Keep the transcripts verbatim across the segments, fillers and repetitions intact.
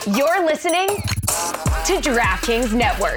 You're listening to DraftKings Network.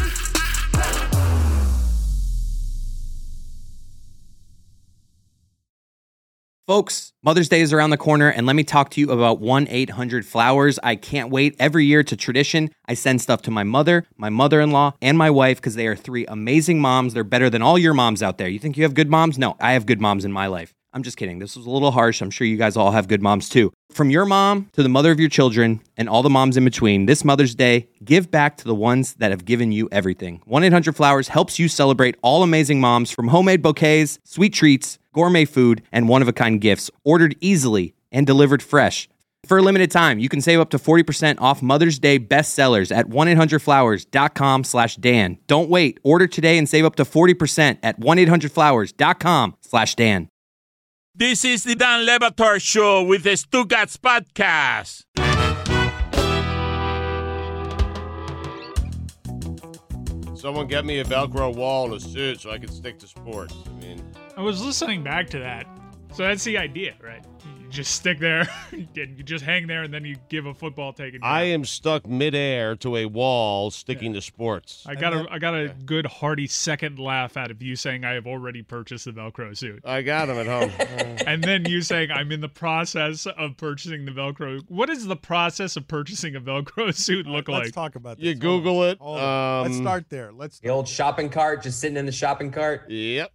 Folks, Mother's Day is around the corner, and let me talk to you about one eight hundred flowers. I can't wait. Every year, it's a tradition. I send stuff to my mother, my mother-in-law, and my wife because they are three amazing moms. They're better than all your moms out there. You think you have good moms? No, I have good moms in my life. I'm just kidding. This was a little harsh. I'm sure you guys all have good moms too. From your mom to the mother of your children and all the moms in between, this Mother's Day, give back to the ones that have given you everything. one eight hundred flowers helps you celebrate all amazing moms, from homemade bouquets, sweet treats, gourmet food, and one-of-a-kind gifts, ordered easily and delivered fresh. For a limited time, you can save up to forty percent off Mother's Day bestsellers at one eight hundred flowers dot com slash Dan. Don't wait. Order today and save up to forty percent at one eight hundred flowers dot com slash Dan. This is the Dan Le Batard Show with the Stugats Podcast. Someone get me a Velcro wall and a suit so I can stick to sports. I mean, I was listening back to that. So that's the idea, right? You just stick there, and you just hang there, and then you give a football take. And I am stuck midair to a wall sticking yeah. to sports. I got a, I got a yeah. good hearty second laugh out of you saying I have already purchased the Velcro suit. I got them at home. And then you saying I'm in the process of purchasing the Velcro. What does the process of purchasing a Velcro suit look right, like? Let's talk about this. You Google it. Um, let's start there. Let's start the old shopping cart, just sitting in the shopping cart. Yep.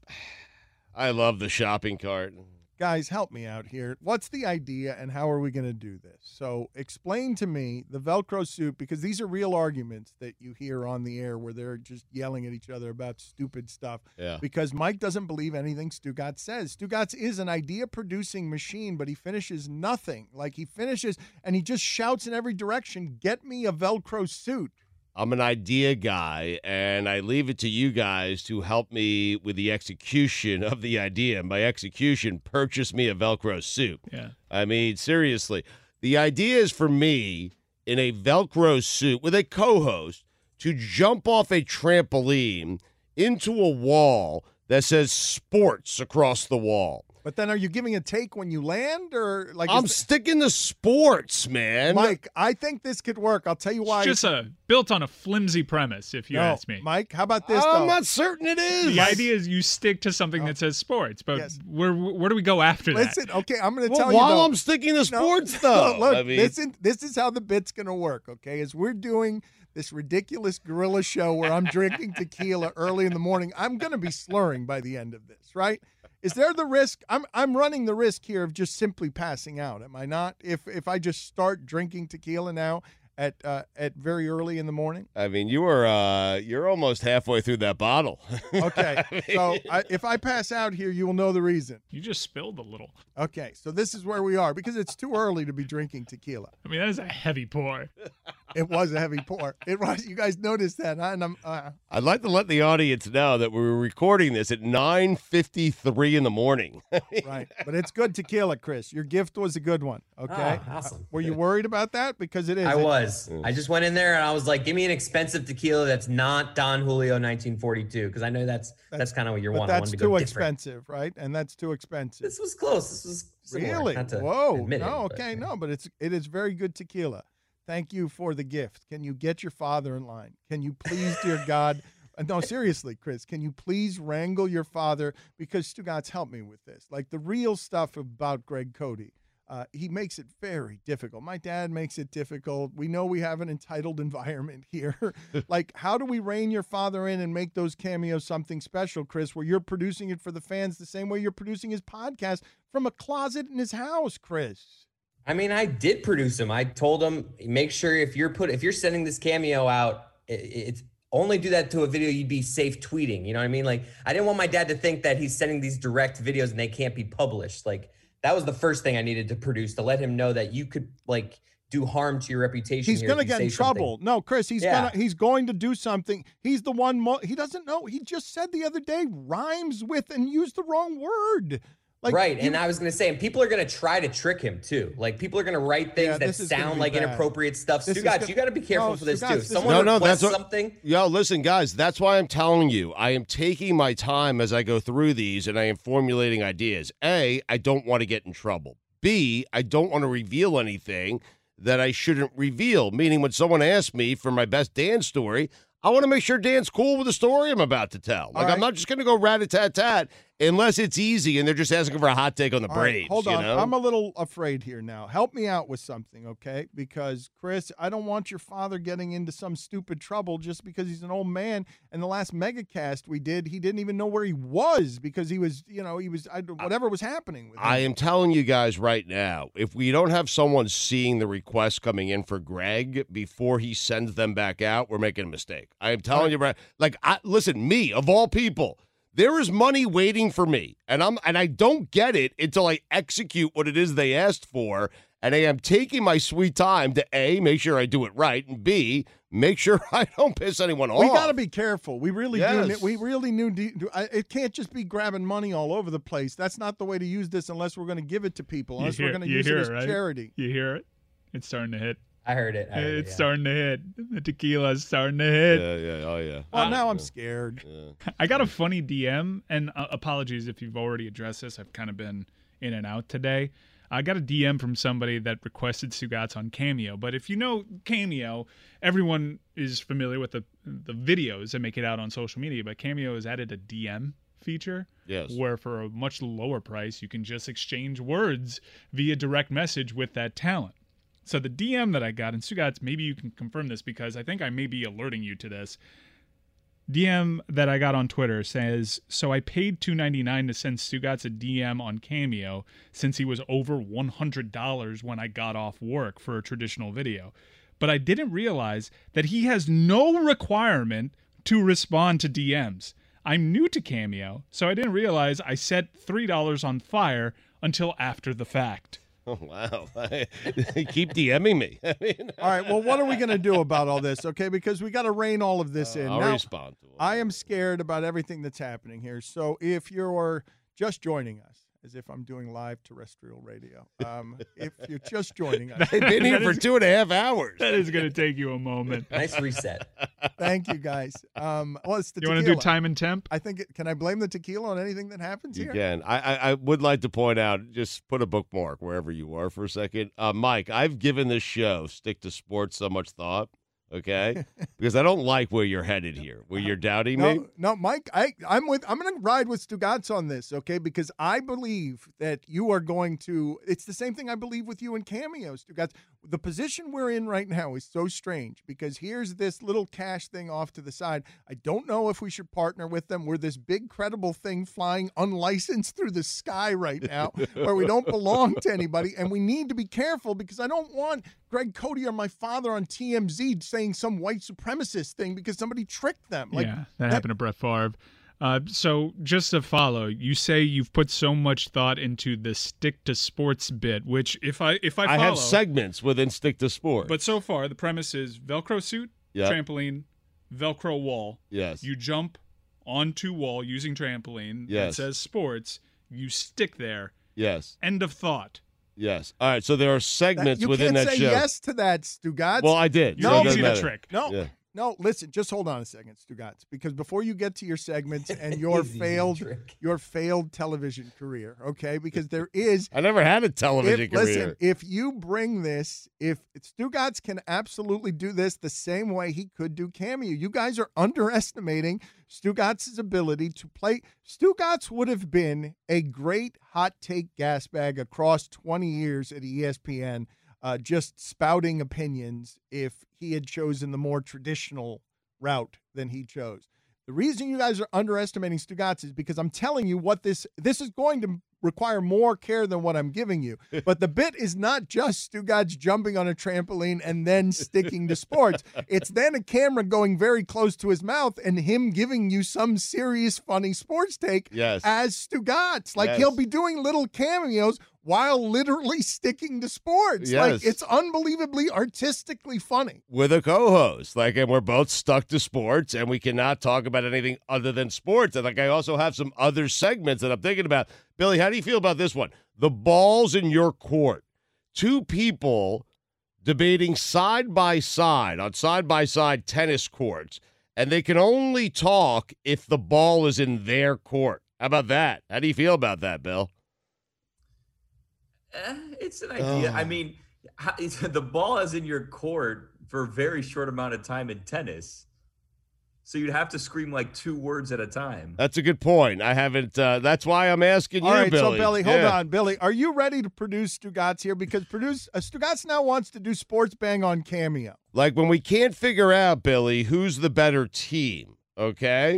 I love the shopping cart. Guys, help me out here. What's the idea and how are we going to do this? So explain to me the Velcro suit, because these are real arguments that you hear on the air where they're just yelling at each other about stupid stuff. Yeah. Because Mike doesn't believe anything Stugotz says. Stugotz is an idea-producing machine, but he finishes nothing. Like, he finishes and he just shouts in every direction, get me a Velcro suit. I'm an idea guy, and I leave it to you guys to help me with the execution of the idea. And by execution, purchase me a Velcro suit. Yeah. I mean, seriously, the idea is for me in a Velcro suit with a co-host to jump off a trampoline into a wall that says sports across the wall. But then are you giving a take when you land, or like I'm sticking to sports, man? Mike, I think this could work. I'll tell you why. It's just a built on a flimsy premise, if you no, ask me. Mike, how about this? I'm though? not certain it is. The idea is you stick to something no. that says sports, but yes. where where do we go after Listen, that? okay, I'm going to well, tell you. While though, I'm sticking to sports, no, though. No, look, I mean, this, is, this is how the bit's going to work, okay? Is we're doing this ridiculous gorilla show where I'm drinking tequila early in the morning. I'm going to be slurring by the end of this, right? Is there the risk? I'm I'm running the risk here of just simply passing out. Am I not? If if I just start drinking tequila now at uh, at very early in the morning. I mean, you are uh, you're almost halfway through that bottle. Okay, I mean, so I, if I pass out here, you will know the reason. You just spilled a little. Okay, so this is where we are because it's too early to be drinking tequila. I mean, that is a heavy pour. It was a heavy pour. It was. You guys noticed that, huh? And I'm. Uh, I'd like to let the audience know that we were recording this at nine fifty-three in the morning. Right, but it's good tequila, Chris. Your gift was a good one. Okay, oh, awesome. Were you worried about that? Because it is. I it, was. I just went in there and I was like, "Give me an expensive tequila that's not Don Julio nineteen forty-two," because I know that's that's, that's kind of what you're wanting. That's too expensive, right? And that's too expensive. This was close. This was similar. Really? Not to Whoa. admit No. it, Okay. but, No, but it's it is very good tequila. Thank you for the gift. Can you get your father in line? Can you please, dear God? No, seriously, Chris, can you please wrangle your father? Because Stugotz, help me with this. Like the real stuff about Greg Cody, uh, he makes it very difficult. My dad makes it difficult. We know we have an entitled environment here. Like, how do we rein your father in and make those cameos something special, Chris, where you're producing it for the fans the same way you're producing his podcast from a closet in his house, Chris? I mean, I did produce him. I told him, make sure if you're put if you're sending this cameo out, it, it's only do that to a video you'd be safe tweeting. You know what I mean? Like, I didn't want my dad to think that he's sending these direct videos and they can't be published. Like, that was the first thing I needed to produce, to let him know that you could like do harm to your reputation. He's going to get in trouble. Something. No, Chris, he's yeah. gonna he's going to do something. He's the one. Mo- he doesn't know. He just said the other day rhymes with and used the wrong word. Like, right, you, and I was going to say, and people are going to try to trick him too. Like, people are going to write things yeah, that sound like bad. inappropriate stuff. This Stugotz, gonna, you got to be careful no, for this Stugotz, too. This Someone no, no, requests that's what, something. Yo, listen, guys, that's why I'm telling you. I am taking my time as I go through these, and I am formulating ideas. A, I don't want to get in trouble. B, I don't want to reveal anything that I shouldn't reveal. Meaning, when someone asks me for my best Dan story, I want to make sure Dan's cool with the story I'm about to tell. Like, right. I'm not just going to go rat-a-tat-tat unless it's easy and they're just asking for a hot take on the All right, Braves. hold you on. know? I'm a little afraid here now. Help me out with something, okay? Because, Chris, I don't want your father getting into some stupid trouble just because he's an old man. And the last megacast we did, he didn't even know where he was because he was, you know, he was, I, whatever was happening with him. I am telling you guys right now, if we don't have someone seeing the requests coming in for Greg before he sends them back out, we're making a mistake. I am telling you, right, like, I, listen, me, of all people, there is money waiting for me, and I'm and I don't get it until I execute what it is they asked for, and I am taking my sweet time to A, make sure I do it right, and B, make sure I don't piss anyone off. We got to be careful. We really Yes. do. We really knew. It can't just be grabbing money all over the place. That's not the way to use this unless we're going to give it to people, unless hear- we're going to you use it hear as it, right? charity. You hear it? It's starting to hit. I heard it. I heard It's it, yeah. starting to hit. The tequila's starting to hit. Yeah, yeah, oh yeah. Well, Uh, now I'm scared. I got a funny D M, and uh, apologies if you've already addressed this. I've kind of been in and out today. I got a D M from somebody that requested Stugotz on Cameo. But if you know Cameo, everyone is familiar with the the videos that make it out on social media. But Cameo has added a D M feature. Yes. Where for a much lower price, you can just exchange words via direct message with that talent. So the D M that I got, and Stugotz, maybe you can confirm this because I think I may be alerting you to this. D M that I got on Twitter says, so I paid two ninety-nine to send Stugotz a D M on Cameo since he was over one hundred dollars when I got off work for a traditional video. But I didn't realize that he has no requirement to respond to D Ms. I'm new to Cameo, so I didn't realize I set three dollars on fire until after the fact. Oh, wow. Keep DMing me. I mean, All right. Well, what are we going to do about all this? Okay, because we got to rein all of this in. I'll Now, respond to it. I am scared about everything that's happening here. So if you're just joining us, as if I'm doing live terrestrial radio, um, if you're just joining us, They've been here That for is- two and a half hours. That is going to take you a moment. Nice reset. thank you guys. Um, well, it's the You want to tequila. do time and temp? I think. It, can I blame the tequila on anything that happens You here? can. I, I, I would like to point out, just put a bookmark wherever you are for a second. Uh, Mike, I've given this show, Stick to Sports, so much thought, okay? Because I don't like where you're headed here, where you're doubting me. No, no, Mike. I, I'm with. I'm going to ride with Stugotz on this, okay? Because I believe that you are going to. It's the same thing I believe with you and Cameo, Stugotz. The position we're in right now is so strange because here's this little cash thing off to the side. I don't know if we should partner with them. We're this big credible thing flying unlicensed through the sky right now, where we don't belong to anybody, and we need to be careful because I don't want Greg Cody or my father on T M Z saying some white supremacist thing because somebody tricked them. Like, yeah, that happened to Brett Favre. Uh, so just to follow, you say you've put so much thought into the stick to sports bit, which if I if I follow, I have segments within Stick to Sports. but so far the premise is Velcro suit, Yep. trampoline, Velcro wall. Yes. You jump onto wall using trampoline. Yes. It says sports. You stick there. Yes. End of thought. Yes. All right. So there are that, segments you within can't that say show. yes to that, Stugotz. Well, I did. You're so it No, doesn't easy to matter. trick. No, Yeah. no. Listen, just hold on a second, Stugotz, because before you get to your segments and your Easy failed, trick. your failed television career, okay? Because there is. I never had a television If, career. listen, if you bring this, if Stugotz can absolutely do this the same way he could do Cameo, you guys are underestimating Stugotz's ability to play. Stugotz would have been a great hot take gas bag across twenty years at E S P N, uh, just spouting opinions if he had chosen the more traditional route than he chose. The reason you guys are underestimating Stugotz is because I'm telling you what this this is going to require more care than what I'm giving you. But the bit is not just Stugotz jumping on a trampoline and then sticking to sports. It's then a camera going very close to his mouth and him giving you some serious, funny sports take Yes. as Stugotz. Like Yes. he'll be doing little cameos while literally sticking to sports. Yes. Like it's unbelievably artistically funny. With a co-host, like, and we're both stuck to sports, and we cannot talk about anything other than sports. And like, I also have some other segments that I'm thinking about. Billy, how do you feel about this one? The ball's in your court. Two people debating side by side on side by side tennis courts, and they can only talk if the ball is in their court. How about that? How do you feel about that, Bill? Eh, it's an idea. Oh. I mean, How- the ball is in your court for a very short amount of time in tennis. So you'd have to scream like two words at a time. That's a good point. I haven't. Uh, that's why I'm asking you, All right, Billy. so Billy, hold Yeah. on. Billy, are you ready to produce Stugotz here? Because produce uh, Stugotz now wants to do Sports Bang on Cameo. Like when we can't figure out, Billy, who's the better team, okay?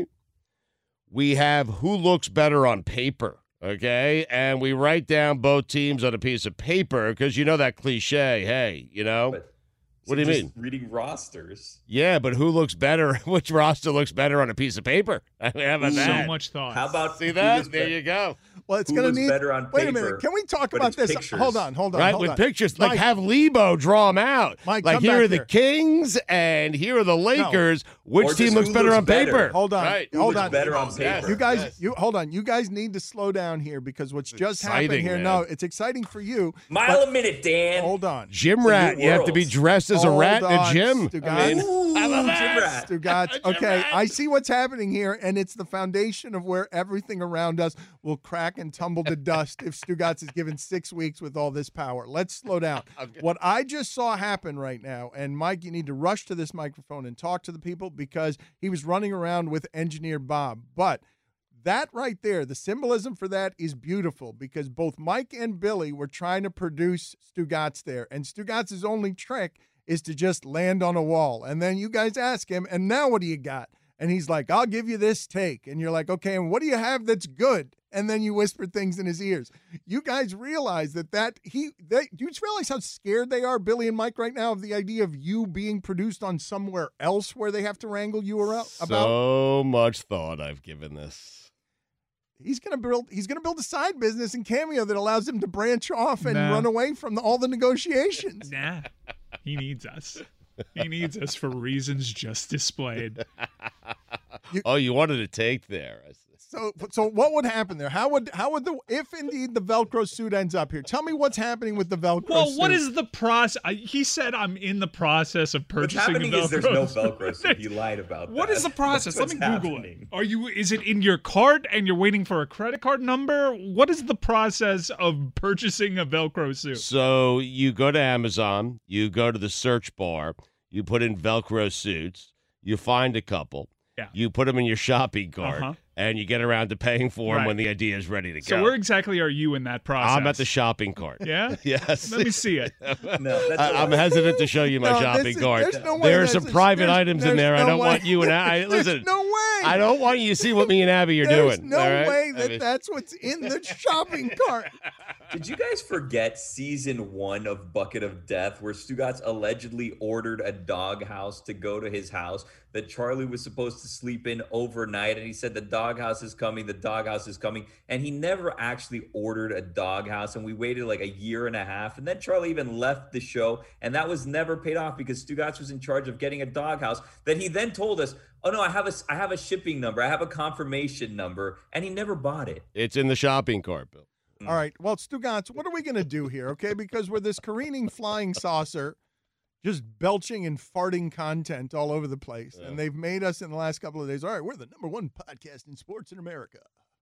We have who looks better on paper, okay? And we write down both teams on a piece of paper because you know that cliche, hey, you know? But What do you just mean? Reading rosters. Yeah, but who looks better? Which roster looks better on a piece of paper? I mean, how about So that? much thought. How about See who that? looks There be- you go. Well, it's Who going to looks need. better on Wait a paper, minute. Can we talk but about it's this? pictures. Hold on, hold on, Right, hold with on. pictures. Like Mike, have Lebo draw them out. Mike, like come here back are the here. Kings and here are the Lakers. Which Or team just looks who better looks on better. paper? Hold on, Right. Who hold looks on. better on Yes. paper? You guys, Yes. you hold on. You guys need to slow down here because what's just happened exciting, here. man. No, it's exciting for you. Mile but- a minute, Dan. Hold on. Gym a rat. new You have to be world. dressed as a Hold rat in a on, gym. Stugotz. I mean, Ooh, I love gym that. rat. Stugotz. Okay, I see what's happening here, and it's the foundation of where everything around us will crack and tumble to dust if Stugotz is given six weeks with all this power. Let's slow down. Okay. What I just saw happen right now, and Mike, you need to rush to this microphone and talk to the people because he was running around with Engineer Bob. But that right there, the symbolism for that is beautiful because both Mike and Billy were trying to produce Stugotz there, and Stugotz's only trick is to just land on a wall. And then you guys ask him, and now what do you got? And he's like, I'll give you this take. And you're like, okay, and what do you have that's good? And then you whisper things in his ears. You guys realize that that he, they, do you realize how scared they are, Billy and Mike, right now of the idea of you being produced on somewhere else where they have to wrangle you around about? So much thought I've given this. He's gonna build. He's gonna build a side business in Cameo that allows him to branch off and Nah. run away from the, all the negotiations. Nah, he needs us. He needs us for reasons just displayed. Oh, you wanted to take there. I see. So, so what would happen there? How would how would the if indeed the Velcro suit ends up here? Tell me what's happening with the Velcro Well, suit. what is the process? He said I'm in the process of What's purchasing happening a Velcro. is there's no Velcro suit. He lied about What that. is the process? That's Let me what's Google happening. it. Are you? Is it in your cart and you're waiting for a credit card number? What is the process of purchasing a Velcro suit? So you go to Amazon, you go to the search bar, you put in Velcro suits, you find a couple, Yeah. you put them in your shopping cart, Uh-huh. and you get around to paying for them Right. when the idea is ready to So go. where exactly are you in that process? I'm at the shopping cart. Yeah. Yes. Let me see it. No, that's I, I'm hesitant to show you my No, this shopping is- cart. there's no way there are that's some a- private there's- items in there's there. I no don't way. want you and I. There's Listen, no way. I don't want you to see what me and Abby are There's doing. no all right? way I that mean- that's what's in the shopping cart. Did you guys forget season one of Bucket of Death, where Stugotz allegedly ordered a doghouse to go to his house that Charlie was supposed to sleep in overnight? And he said, the doghouse is coming, the doghouse is coming. And he never actually ordered a doghouse. And we waited like a year and a half. And then Charlie even left the show. And that was never paid off because Stugotz was in charge of getting a doghouse that he then told us, oh no, I have a, I have a shipping number. I have a confirmation number. And he never bought it. It's in the shopping cart, Bill. All right. Well, Stugotz, what are we going to do here, okay? Because we're this careening flying saucer just belching and farting content all over the place. Yeah. And they've made us in the last couple of days, all right, we're the number one podcast in sports in America.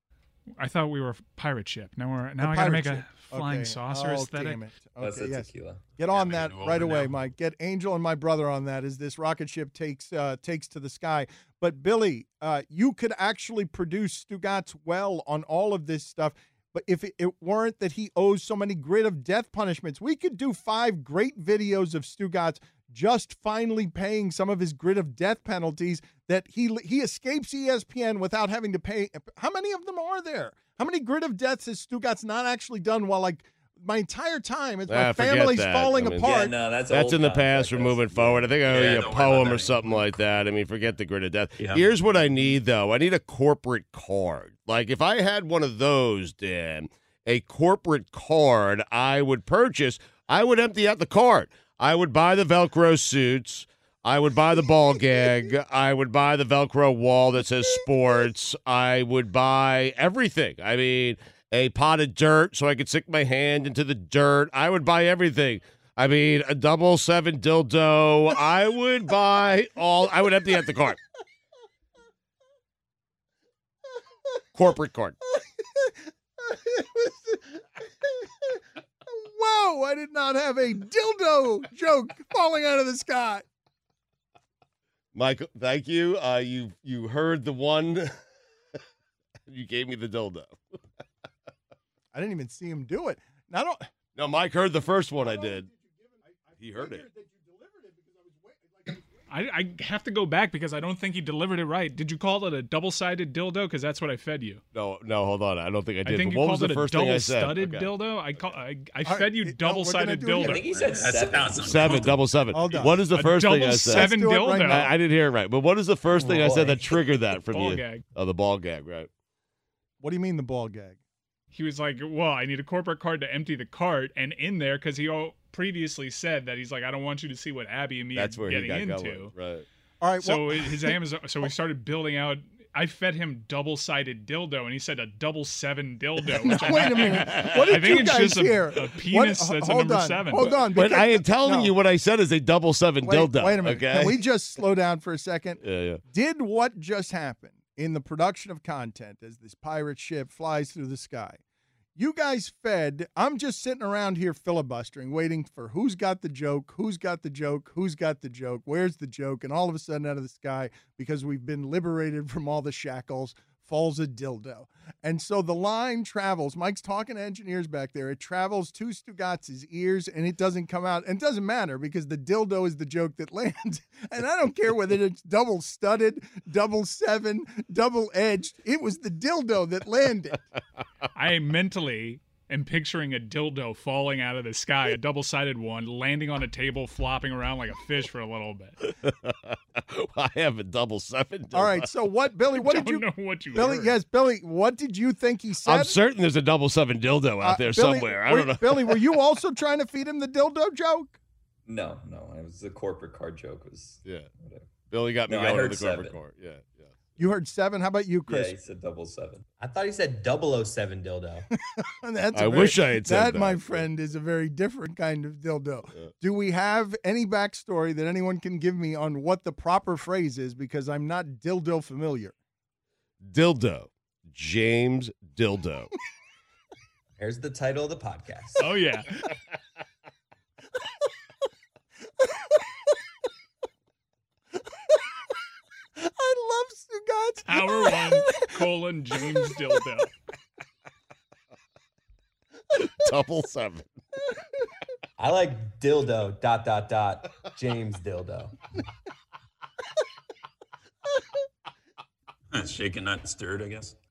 I thought we were a pirate ship. Now we're now The I gotta pirate make ship. a flying Okay. saucer oh, aesthetic. Damn it. That's Okay, the yes. tequila. Get Yeah, on make that it right over away, now. Mike. Get Angel and my brother on that as this rocket ship takes uh, takes to the sky. But Billy, uh, you could actually produce Stugotz well on all of this stuff. But if it, it weren't that he owes so many grid of death punishments, we could do five great videos of Stugotz just finally paying some of his grid of death penalties that he he escapes E S P N without having to pay. How many of them are there? How many grid of deaths has Stugotz not actually done while like my entire time as my Ah, forget family's that. falling I mean- apart? Yeah, no, that's That's old in the contract. past. We're That's- moving forward. I think I owe Yeah, you a don't worry about poem that or something like that. I mean, forget the grid of death. Yeah. Here's what I need, though. I need a corporate card. Like, if I had one of those, Dan, a corporate card I would purchase, I would empty out the card. I would buy the Velcro suits. I would buy the ball gag. I would buy the Velcro wall that says sports. I would buy everything. I mean, a pot of dirt so I could stick my hand into the dirt. I would buy everything. I mean, a double seven dildo. I would buy all. I would empty out the cart. Corporate card. Whoa, I did not have a dildo joke falling out of the sky. Michael, thank you. Uh, you you heard the one. You gave me the dildo. I didn't even see him do it. Now, I don't. No, Mike heard the first one I did. He heard it. I, I have to go back because I don't think he delivered it right. Did you call it a double-sided dildo? Because that's what I fed you. No, no, hold on. I don't think I did. I think but you what called was the it a first thing I said? double-studded Okay. dildo. I call I, I All fed you right, no, double-sided we're gonna do it dildo. I think he said seven. Seven, double seven. Hold on. What is the A first thing I double said? seven Let's do it right dildo. now. I, I didn't hear it right. But what is the first thing I said that Boy. triggered that from Ball you? gag. Oh, the ball gag, right? What do you mean the ball gag? He was like, well, I need a corporate card to empty the cart. And in there, because he all previously said that he's like, I don't want you to see what Abby and me That's are where he getting got into. going. Right. All right. So well, his Amazon, so we started building out. I fed him double-sided dildo, and he said a double seven dildo. Which I, wait a minute. What did I think you it's guys just a, hear? a penis What- that's a hold number on, seven. Hold on. But because- I am telling no. you what I said is a double seven Wait, dildo. wait a minute. Okay. Can we just slow down for a second? Yeah, yeah. Did what just happened in the production of content as this pirate ship flies through the sky? You guys fed, I'm just sitting around here filibustering, waiting for who's got the joke, who's got the joke, who's got the joke, where's the joke? And all of a sudden out of the sky, because we've been liberated from all the shackles, falls a dildo. And so the line travels. Mike's talking to engineers back there. It travels to Stugatz's ears and it doesn't come out. And it doesn't matter because the dildo is the joke that lands. And I don't care whether it's double studded, double seven, double edged. It was the dildo that landed. I mentally am picturing a dildo falling out of the sky, a double-sided one, landing on a table, flopping around like a fish for a little bit. I have a double seven dildo. All right. So what, Billy, what Don't did you, know what you Billy, heard. yes, Billy, what did you think he said? I'm certain there's a double seven dildo out Uh, there Billy, somewhere. I were- don't know. Billy, were you also trying to feed him the dildo joke? No, no, it was the corporate card joke. It was Yeah. whatever. Billy got me No, I going to heard the corporate seven. court. Yeah, yeah. You heard seven. How about you, Yeah, Chris? he said double seven. I thought he said double oh seven dildo. That's I a wish I had said that, that. my friend, is a very different kind of dildo. Yeah. Do we have any backstory that anyone can give me on what the proper phrase is? Because I'm not dildo familiar. Dildo. James Dildo. Here's the title of the podcast. Oh, yeah. I love Stugatz. Hour one, colon, James Dildo. double seven. I like dildo, dot, dot, dot, James Dildo. Shaken, not stirred, I guess.